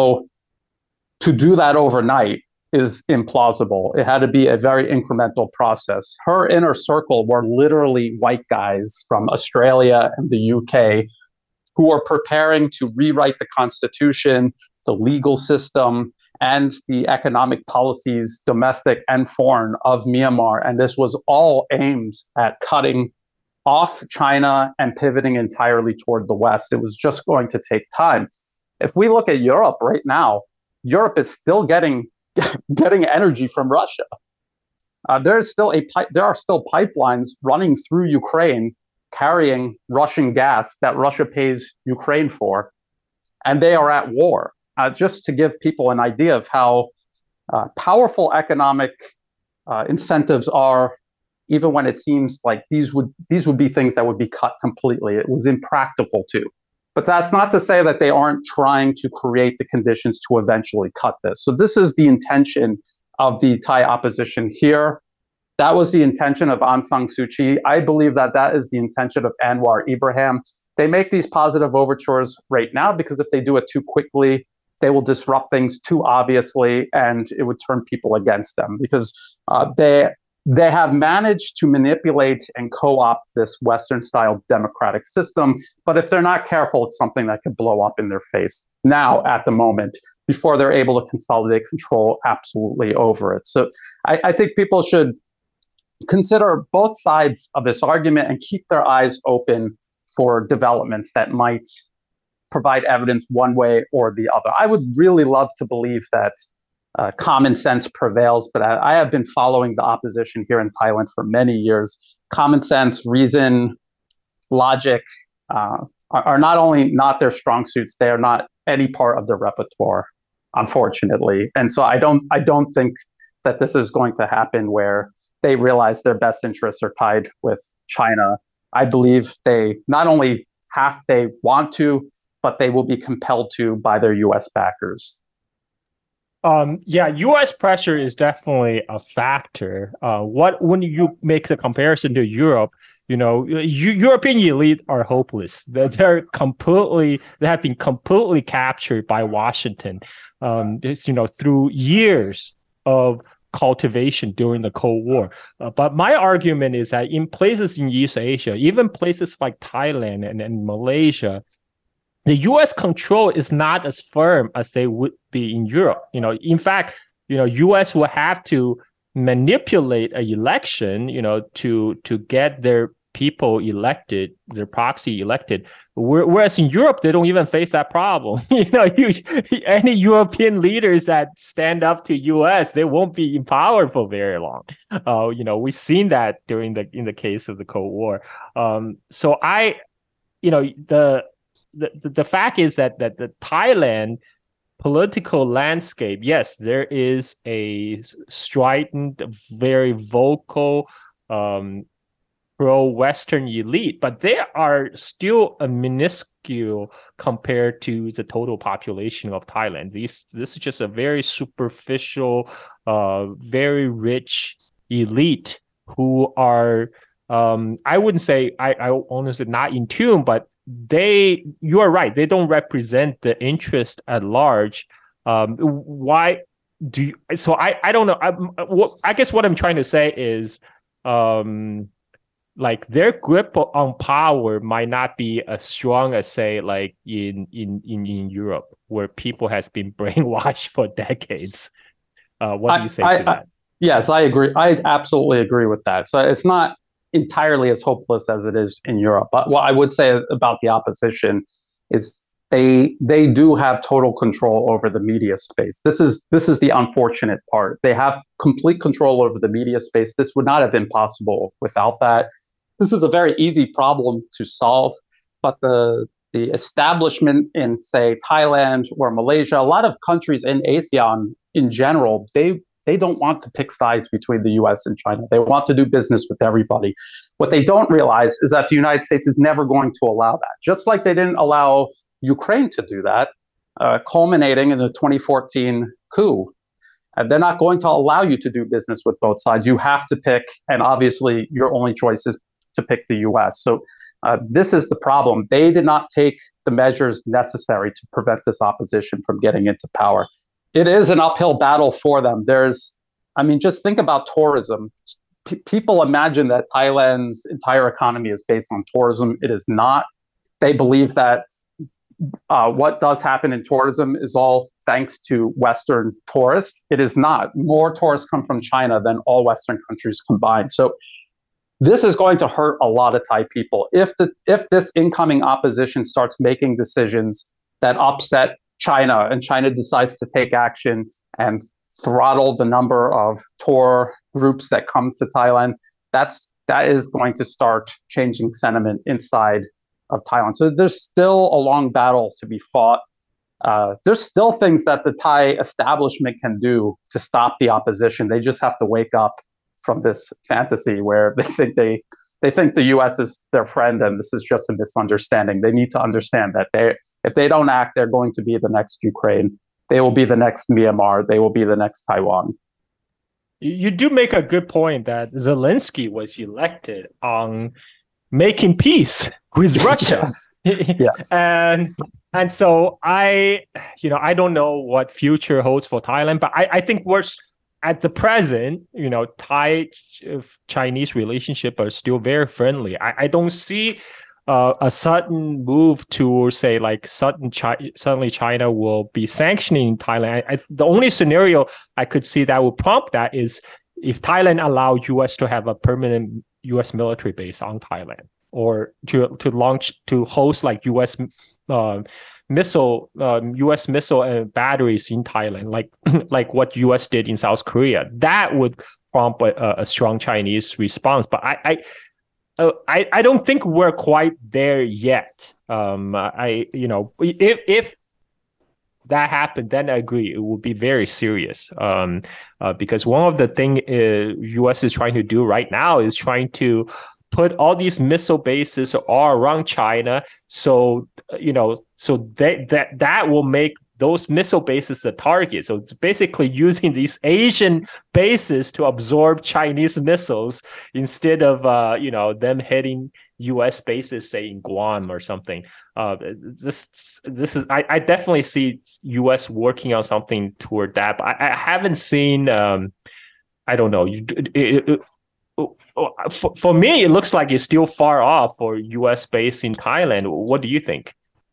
S3: to do that overnight is implausible. It had to be a very incremental process. Her inner circle were literally white guys from Australia and the U K who are preparing to rewrite the constitution, the legal system, and the economic policies, domestic and foreign, of Myanmar. And this was all aimed at cutting off China and pivoting entirely toward the West. It was just going to take time. If we look at Europe right now, Europe is still getting getting energy from Russia. Uh, there's still a pi- there are still pipelines running through Ukraine carrying Russian gas that Russia pays Ukraine for, and they are at war. Uh, just to give people an idea of how uh, powerful economic uh, incentives are, even when it seems like these would these would be things that would be cut completely. It was impractical to. But that's not to say that they aren't trying to create the conditions to eventually cut this. So this is the intention of the Thai opposition here. That was the intention of Aung San Suu Kyi. I believe that that is the intention of Anwar Ibrahim. they make these positive overtures right now because if they do it too quickly, they will disrupt things too obviously, and it would turn people against them because uh, they they have managed to manipulate and co-opt this Western-style democratic system. But if they're not careful, it's something that could blow up in their face now at the moment before they're able to consolidate control absolutely over it. So I, I think people should consider both sides of this argument and keep their eyes open for developments that might provide evidence one way or the other. I would really love to believe that uh, common sense prevails, but I, I have been following the opposition here in Thailand for many years. Common sense, reason, logic uh, are, are not only not their strong suits, they are not any part of their repertoire, unfortunately. And so I don't, I don't think that this is going to happen where they realize their best interests are tied with China. I believe they not only have, they want to, but they will be compelled to by their U S backers.
S2: Um, yeah, U S pressure is definitely a factor. Uh, what when you make the comparison to Europe, you know, U- European elite are hopeless. They're, they're completely, they have been completely captured by Washington. Um, you know, through years of cultivation during the Cold War. Uh, but my argument is that in places in East Asia, even places like Thailand and, and Malaysia, the U S control is not as firm as they would be in Europe. You know, in fact, you know, U S will have to manipulate an election, you know, to to get their people elected, their proxy elected. Whereas in Europe, they don't even face that problem. you know, you, any European leaders that stand up to U S, they won't be in power for very long. Uh, you know, we've seen that during the in the case of the Cold War. Um, so I, you know, the The, the fact is that that the Thailand political landscape, yes, there is a strident, very vocal um, pro-Western elite, but they are still a minuscule compared to the total population of Thailand. These this is just a very superficial, uh, very rich elite who are, um, I wouldn't say, I, I honestly not in tune, but they, you are right, they don't represent the interest at large. Um, why do you, so I, I don't know. I, what, I guess what I'm trying to say is, um, like their grip on power might not be as strong as say like in in in, in Europe, where people has been brainwashed for decades. Uh, what do you say
S3: I,
S2: to
S3: I,
S2: that?
S3: Yes, I agree. I absolutely agree with that. So it's not entirely as hopeless as it is in Europe. But what I would say about the opposition is they they do have total control over the media space. This is this is the unfortunate part. They have complete control over the media space. This would not have been possible without that. This is a very easy problem to solve, but the the establishment in, say, Thailand or Malaysia, a lot of countries in ASEAN in general, they They don't want to pick sides between the U S and China. They want to do business with everybody. What they don't realize is that the United States is never going to allow that. Just like they didn't allow Ukraine to do that, uh, culminating in the twenty fourteen coup. And they're not going to allow you to do business with both sides. You have to pick, and obviously your only choice is to pick the U S. So uh, this is the problem. They did not take the measures necessary to prevent this opposition from getting into power. It is an uphill battle for them. There's, I mean, just think about tourism. P- people imagine that Thailand's entire economy is based on tourism. It is not. They believe that uh, what does happen in tourism is all thanks to Western tourists. It is not. More tourists come from China than all Western countries combined. So this is going to hurt a lot of Thai people. If the if this incoming opposition starts making decisions that upset China, and China decides to take action and throttle the number of tour groups that come to Thailand, that's that is going to start changing sentiment inside of Thailand. So there's still a long battle to be fought. Uh, there's still things that the Thai establishment can do to stop the opposition. They just have to wake up from this fantasy where they think they they think the U S is their friend and this is just a misunderstanding. They need to understand that they if they don't act, they're going to be the next Ukraine. They will be the next Myanmar. They will be the next Taiwan.
S2: You do make a good point that Zelensky was elected on making peace with Russia.
S3: Yes. Yes.
S2: and and so I, you know, I don't know what future holds for Thailand, but I, I think we're at the present, you know, Thai Chinese relationship are still very friendly. I, I don't see uh, a sudden move to say like sudden Chi- suddenly China will be sanctioning Thailand. I, I, the only scenario I could see that will prompt that is if Thailand allow U S to have a permanent U S military base on Thailand, or to to launch to host like U S uh, missile um, U S missile and batteries in Thailand, like like what U S did in South Korea. That would prompt a, a strong Chinese response. But I I, uh, I I don't think we're quite there yet. Um, I you know if if that happened, then I agree it would be very serious. Um, uh, because one of the things uh, U S is trying to do right now is trying to put all these missile bases all around China, so you know, so that that that will make those missile bases the target. So it's basically using these Asian bases to absorb Chinese missiles instead of uh, you know, them hitting U S bases, say in Guam or something. Uh, this this is I, I definitely see U S working on something toward that, but I, I haven't seen. Um, I don't know. You, it, it, it, For, for me, it looks like it's still far off for U S base in Thailand. What do you think?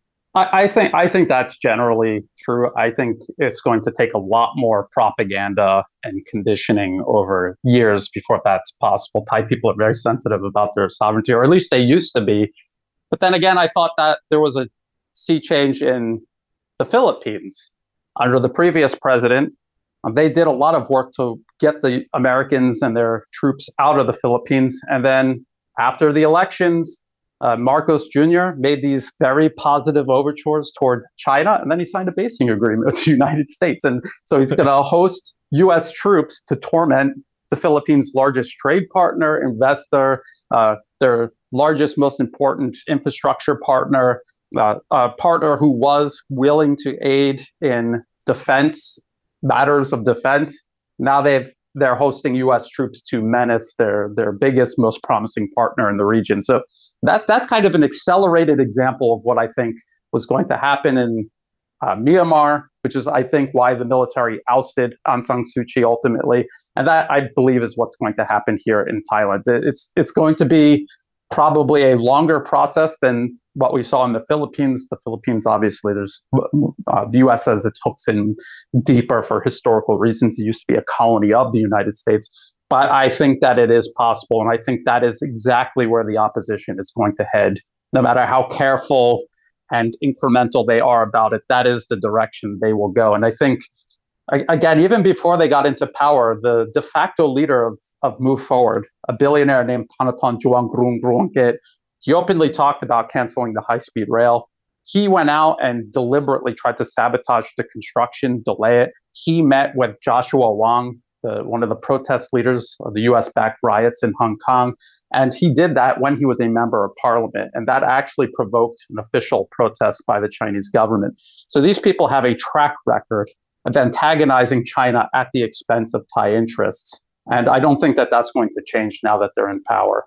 S3: I, I think I think that's generally true. I think it's going to take a lot more propaganda and conditioning over years before that's possible. Thai people are very sensitive about their sovereignty, or at least they used to be. But then again, I thought that there was a sea change in the Philippines under the previous president. They did a lot of work to get the Americans and their troops out of the Philippines. And then after the elections, uh, Marcos Junior made these very positive overtures toward China. And then he signed a basing agreement with the United States. And so he's going to host U S troops to torment the Philippines' largest trade partner, investor, uh, their largest, most important infrastructure partner, uh, a partner who was willing to aid in defense matters of defense. Now they've they're hosting U S troops to menace their their biggest, most promising partner in the region. So that's that's kind of an accelerated example of what I think was going to happen in uh, Myanmar, which is I think why the military ousted Aung San Suu Kyi ultimately, and that I believe is what's going to happen here in Thailand. It's it's going to be probably a longer process than what we saw in the Philippines. The Philippines, obviously, there's uh, the U S has its hooks in deeper for historical reasons. It used to be a colony of the United States. But I think that it is possible. And I think that is exactly where the opposition is going to head. No matter how careful and incremental they are about it, that is the direction they will go. And I think, again, even before they got into power, the de facto leader of, of Move Forward, a billionaire named Thanathorn Juangroongruangkit, he openly talked about canceling the high-speed rail. He went out and deliberately tried to sabotage the construction, delay it. He met with Joshua Wong, the, one of the protest leaders of the U S-backed riots in Hong Kong. And he did that when he was a member of parliament. And that actually provoked an official protest by the Chinese government. So these people have a track record of antagonizing China at the expense of Thai interests. And I don't think that that's going to change now that they're in power.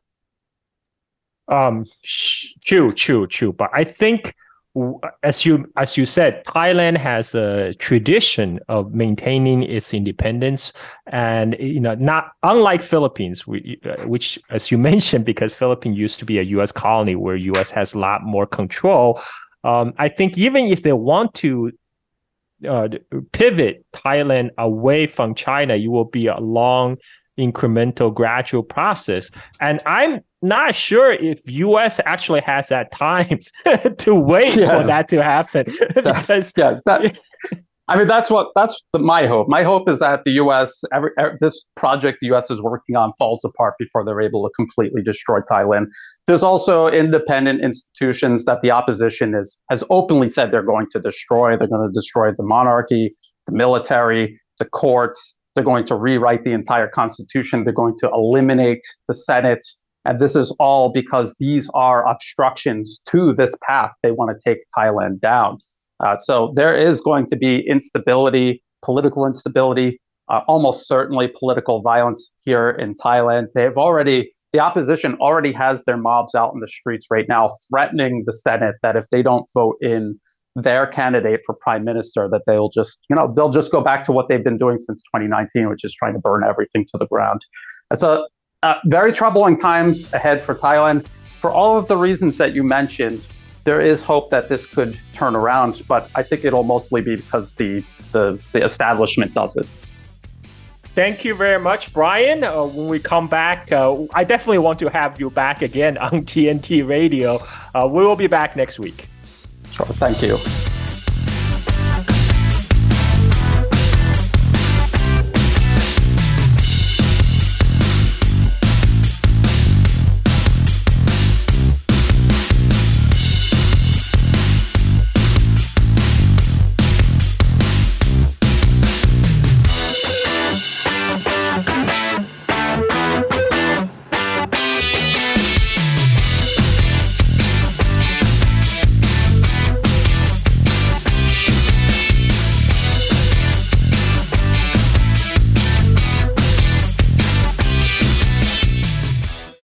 S2: Um, true, true, true. But I think, as you as you said, Thailand has a tradition of maintaining its independence, and you know, not unlike Philippines, which, as you mentioned, because Philippines used to be a U S colony where U S has a lot more control. Um, I think even if they want to uh, pivot Thailand away from China, it will be a long, incremental, gradual process, and I'm not sure if U S actually has that time to wait yes. for that to happen. because,
S3: yes, that, I mean, that's what that's the, my hope. My hope is that the U S, every, every, this project the U S is working on falls apart before they're able to completely destroy Thailand. There's also independent institutions that the opposition is has openly said they're going to destroy. They're going to destroy the monarchy, the military, the courts. They're going to rewrite the entire constitution. They're going to eliminate the Senate. And this is all because these are obstructions to this path. They want to take Thailand down. Uh, so there is going to be instability, political instability, uh, almost certainly political violence here in Thailand. They've already the opposition already has their mobs out in the streets right now, threatening the Senate that if they don't vote in their candidate for prime minister, that they'll just, you know, they'll just go back to what they've been doing since twenty nineteen, which is trying to burn everything to the ground. So uh, very troubling times ahead for Thailand. For all of the reasons that you mentioned, there is hope that this could turn around, but I think it'll mostly be because the the, the establishment does it.
S2: Thank you very much, Brian. Uh, when we come back, uh, I definitely want to have you back again on T N T Radio. Uh, we will be back next week.
S3: Sure. Thank you.